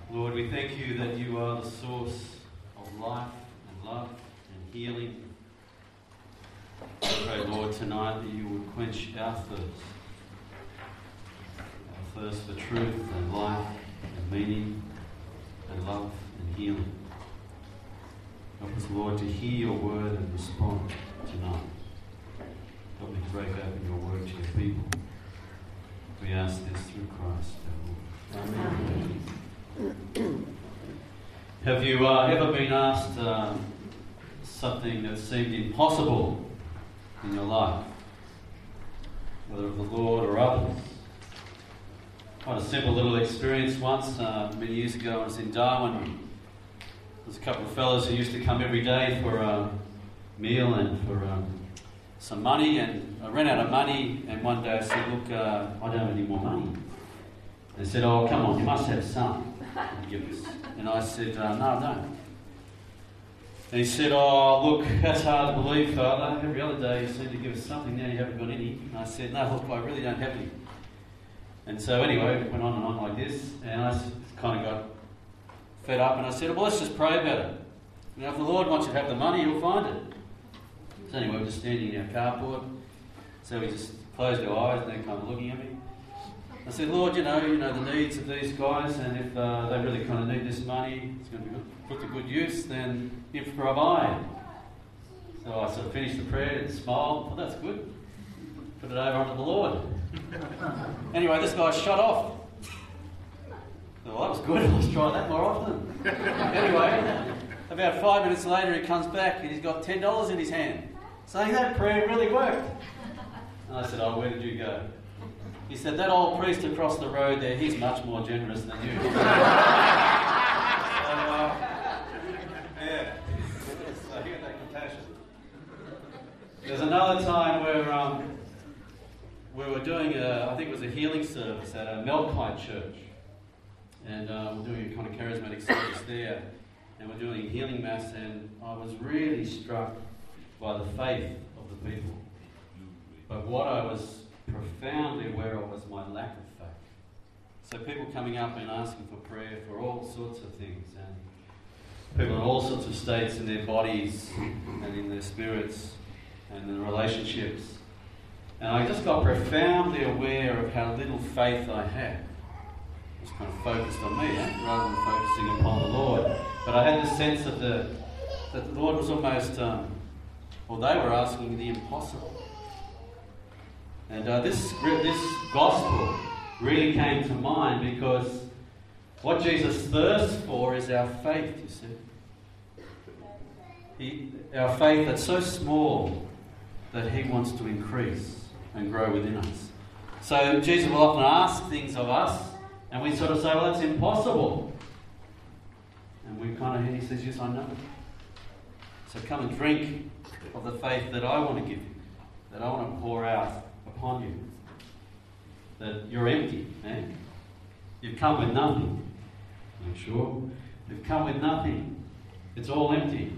Lord, we thank you that you are the source of life and love and healing. I pray, Lord, tonight that you would quench our thirst for truth and life and meaning and love and healing. Help us, Lord, to hear your word and respond tonight. Help me to break open your word to your people. We ask this through Christ, our Lord. Amen. Have you ever been asked something that seemed impossible in your life, whether of the Lord or others? I had a simple little experience once, many years ago. I was in Darwin. There was a couple of fellows who used to come every day for a meal and for some money, and I ran out of money, and one day I said, look, I don't have any more money. They said, oh, come on, you must have some. Give us. And I said, no, I don't. And he said, oh, look, that's hard to believe, Father. Every other day you seem to give us something, now you haven't got any. And I said, no, look, I really don't have any. And so anyway, it went on and on like this, and I kind of got fed up, and I said, well, let's just pray about it. You know, if the Lord wants you to have the money, He'll find it. So anyway, we're just standing in our carport, so we just closed our eyes, and they're kind of looking at me. I said, Lord, you know the needs of these guys, and if they really kind of need this money, it's going to be put to good use, then you provide. So I sort of finished the prayer and smiled. Well, that's good. Put it over onto the Lord. Anyway, this guy shot off. Well, that was good. Let's try that more often. Anyway, about 5 minutes later, he comes back and he's got $10 in his hand, saying that prayer really worked. And I said, oh, where did you go? He said, that old priest across the road there, he's much more generous than you. Yeah. So he got that compassion. There's another time where we were doing, I think it was a healing service at a Melkite church. And we're doing a kind of charismatic service there. And we're doing a healing mass, and I was really struck by the faith of the people. But what I was profoundly aware of was my lack of faith. So people coming up and asking for prayer for all sorts of things, and people in all sorts of states in their bodies and in their spirits and in relationships. And I just got profoundly aware of how little faith I had. It was kind of focused on me, rather than focusing upon the Lord. But I had the sense that the Lord was almost, they were asking the impossible. And this gospel really came to mind because what Jesus thirsts for is our faith, you see. Our faith that's so small that He wants to increase and grow within us. So Jesus will often ask things of us, and we sort of say, well, that's impossible. And we kind of, He says, yes, I know. So come and drink of the faith that I want to give you, that I want to pour out upon you. That you're empty, eh? You've come with nothing. Are you sure? You've come with nothing. It's all empty.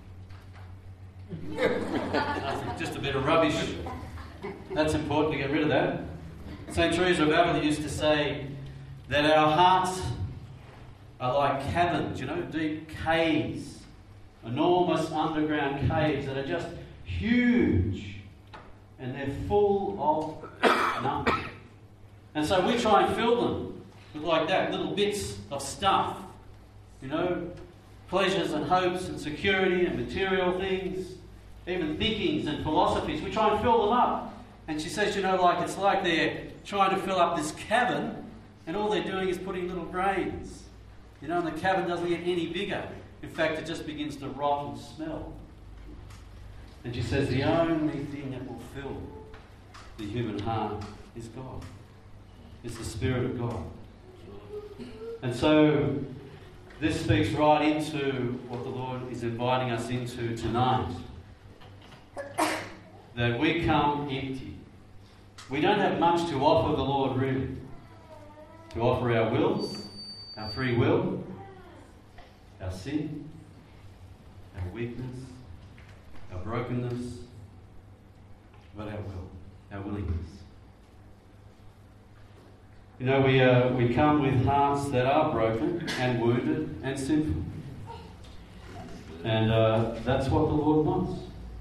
Nothing, just a bit of rubbish. That's important to get rid of that. St. Teresa of Avila used to say that our hearts are like caverns, deep caves, enormous underground caves that are just huge. And they're full of nothing. And so we try and fill them with like that, little bits of stuff. Pleasures and hopes and security and material things, even thinkings and philosophies. We try and fill them up. And she says, it's like they're trying to fill up this cavern, and all they're doing is putting little grains. And the cavern doesn't get any bigger. In fact, it just begins to rot and smell. And she says the only thing that will fill the human heart is God. It's the Spirit of God. And so this speaks right into what the Lord is inviting us into tonight. That we come empty. We don't have much to offer the Lord, really. To offer our wills, our free will, our sin, our weakness, our brokenness, but our will, our willingness. You know, we come with hearts that are broken and wounded and sinful. And that's what the Lord wants.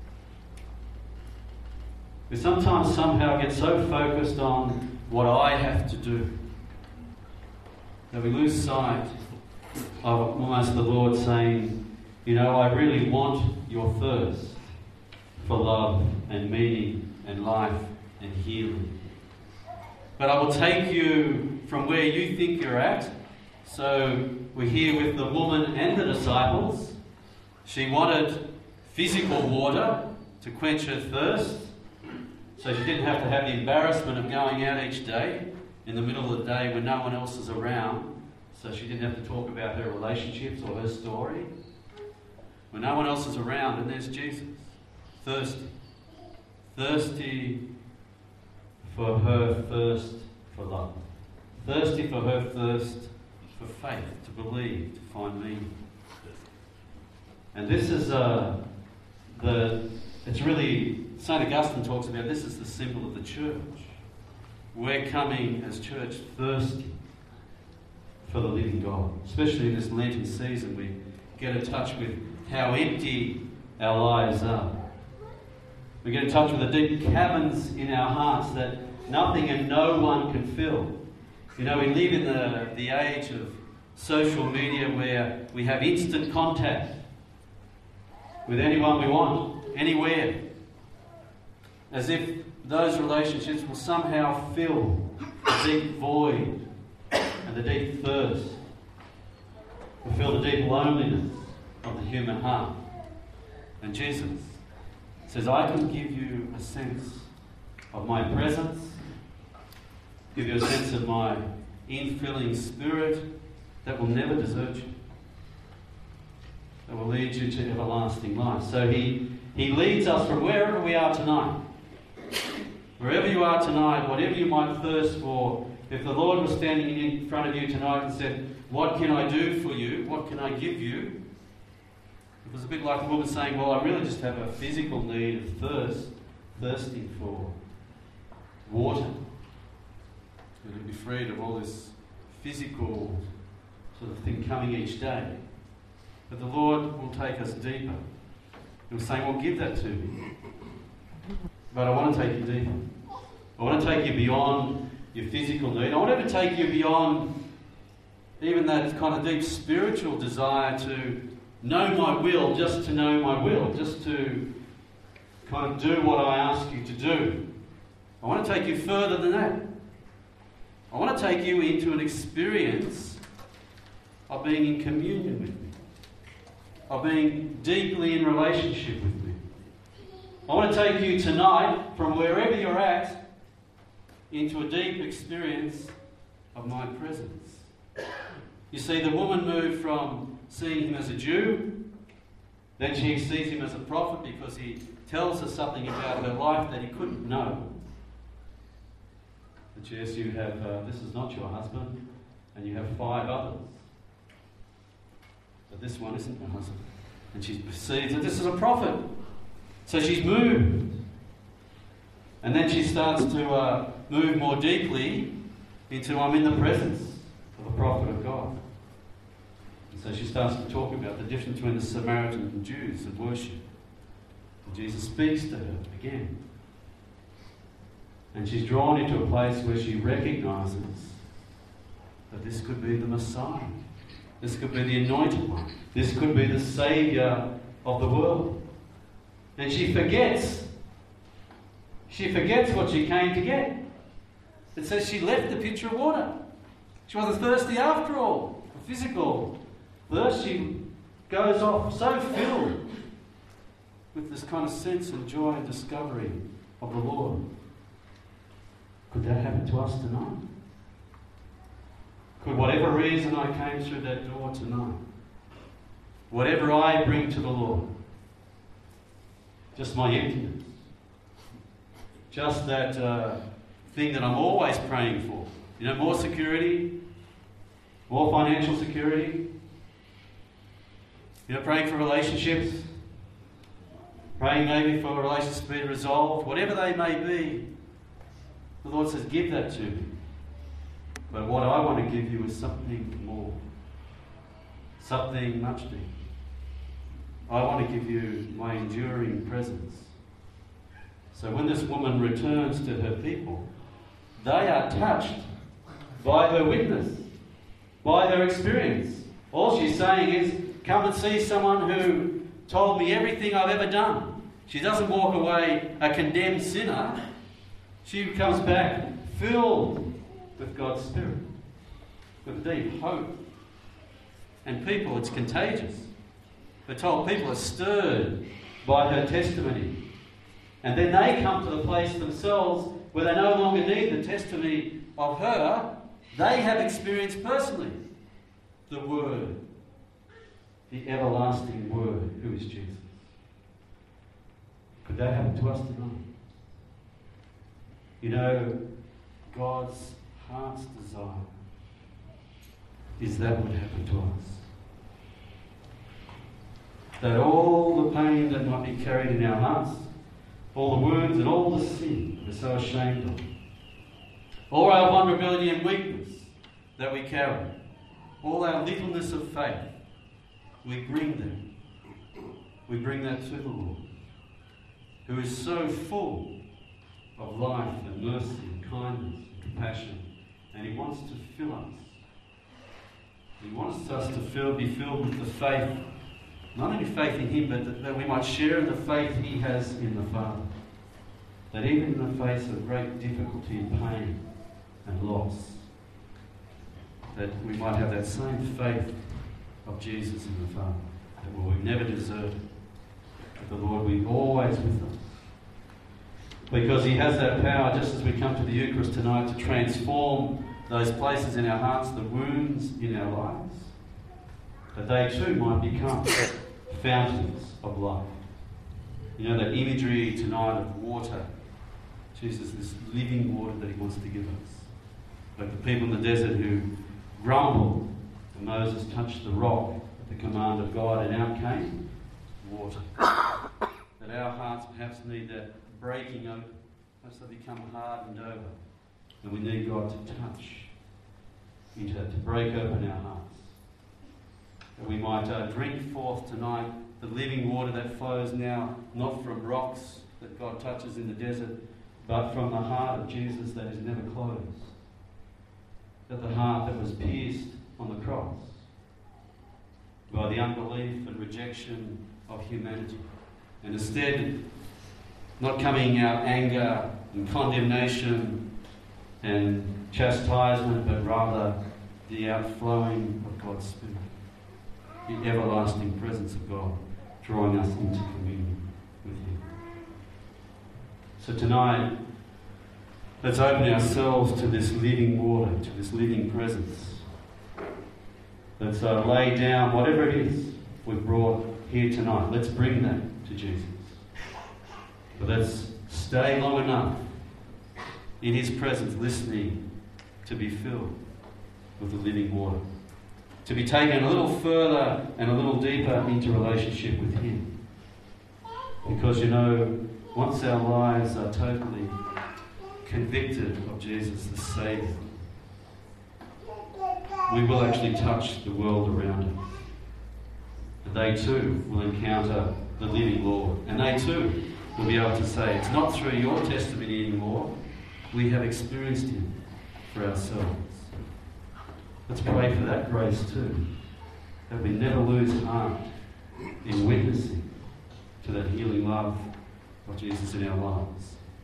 We sometimes somehow get so focused on what I have to do that we lose sight of almost the Lord saying, you know, I really want your thirst for love and meaning and life and healing. But I will take you from where you think you're at. So we're here with the woman and the disciples. She wanted physical water to quench her thirst, so she didn't have to have the embarrassment of going out each day in the middle of the day when no one else is around. So she didn't have to talk about her relationships or her story. When no one else is around, and there's Jesus, thirsty. Thirsty for her thirst for love. Thirsty for her thirst for faith, to believe, to find meaning. And this is it's really, St. Augustine talks about this is the symbol of the church. We're coming as church thirsty for the living God. Especially in this Lenten season, we get in touch with how empty our lives are. We get in touch with the deep caverns in our hearts that nothing and no one can fill. You know, we live in the age of social media where we have instant contact with anyone we want, anywhere. As if those relationships will somehow fill the deep void and the deep thirst. Will fill the deep loneliness of the human heart. And Jesus says, I can give you a sense of my presence, give you a sense of my infilling spirit that will never desert you, that will lead you to everlasting life. So he leads us from wherever we are tonight. Wherever you are tonight, whatever you might thirst for, if the Lord was standing in front of you tonight and said, what can I do for you? What can I give you? It was a bit like the woman saying, well, I really just have a physical need of thirsting for water. To be freed of all this physical sort of thing coming each day. But the Lord will take us deeper. He was saying, well, give that to me. But I want to take you deeper. I want to take you beyond your physical need. I want to take you beyond even that kind of deep spiritual desire to know my will, just to know my will, just to kind of do what I ask you to do. I want to take you further than that. I want to take you into an experience of being in communion with me, of being deeply in relationship with me. I want to take you tonight from wherever you're at into a deep experience of my presence. You see, the woman moved from seeing him as a Jew, then she sees him as a prophet because he tells us something about her life that he couldn't know. But yes, you have, this is not your husband, and you have 5 others. But this one isn't your husband. And she perceives that this is a prophet. So she's moved. And then she starts to move more deeply into I'm in the presence of a prophet of God. And so she starts to talk about the difference between the Samaritans and Jews and worship. And Jesus speaks to her again. And she's drawn into a place where she recognises that this could be the Messiah. This could be the Anointed One. This could be the Saviour of the world. And she forgets what she came to get. It says she left the pitcher of water. She wasn't thirsty after all. The physical thirst, she goes off so filled with this kind of sense and joy and discovery of the Lord. Could that happen to us tonight? Could whatever reason I came through that door tonight, whatever I bring to the Lord, just my emptiness, just that thing that I'm always praying for, you know, more security, more financial security, you know, praying for relationships, praying maybe for relationships to be resolved, whatever they may be, the Lord says, give that to me. But what I want to give you is something more. Something much deeper. I want to give you my enduring presence. So when this woman returns to her people, they are touched by her witness, by her experience. All she's saying is, come and see someone who told me everything I've ever done. She doesn't walk away a condemned sinner. She comes back filled with God's Spirit, with deep hope. And people, it's contagious. We're told people are stirred by her testimony. And then they come to the place themselves where they no longer need the testimony of her. They have experienced personally the Word, the everlasting Word, who is Jesus. Could that happen to us tonight? You know, God's heart's desire is that would happen to us. That all the pain that might be carried in our hearts, all the wounds and all the sin we're so ashamed of, all our vulnerability and weakness that we carry, all our littleness of faith, we bring them. We bring that to the Lord, who is so full of life and mercy and kindness and compassion, and He wants to fill us. He wants us to be filled with the faith, not only faith in Him, but that we might share in the faith He has in the Father. That even in the face of great difficulty and pain and loss, that we might have that same faith of Jesus in the Father, that we will never desert, that the Lord will be always with us. Because He has that power, just as we come to the Eucharist tonight, to transform those places in our hearts, the wounds in our lives, that they too might become fountains of life. You know, that imagery tonight of water, Jesus, this living water that He wants to give us. Like the people in the desert who grumbled when Moses touched the rock at the command of God, and out came water. That our hearts perhaps need that breaking open, perhaps they become hardened over, and we need God to touch, to break open our hearts. That we might drink forth tonight the living water that flows now, not from rocks that God touches in the desert, but from the heart of Jesus that is never closed. That the heart that was pierced on the cross by the unbelief and rejection of humanity. And instead, not coming out anger and condemnation and chastisement, but rather the outflowing of God's Spirit. The everlasting presence of God drawing us into communion with Him. So tonight, let's open ourselves to this living water, to this living presence. Let's lay down whatever it is we've brought here tonight. Let's bring that to Jesus. But let's stay long enough in His presence, listening to be filled with the living water. To be taken a little further and a little deeper into relationship with Him. Because, you know, once our lives are totally convicted of Jesus the Saviour, we will actually touch the world around us. And they too will encounter the living Lord. And they too will be able to say, it's not through your testimony anymore. We have experienced Him for ourselves. Let's pray for that grace too, that we never lose heart in witnessing to that healing love of Jesus in our lives.